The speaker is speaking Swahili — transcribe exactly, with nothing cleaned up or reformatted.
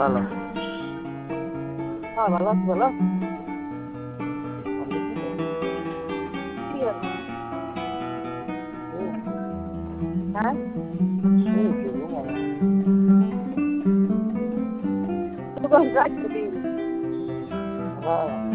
ভালো। হ্যাঁ ভালো আছি, বলো। কি হলো? হ্যাঁ, তুই কোন যাচ্ছিস? হ্যাঁ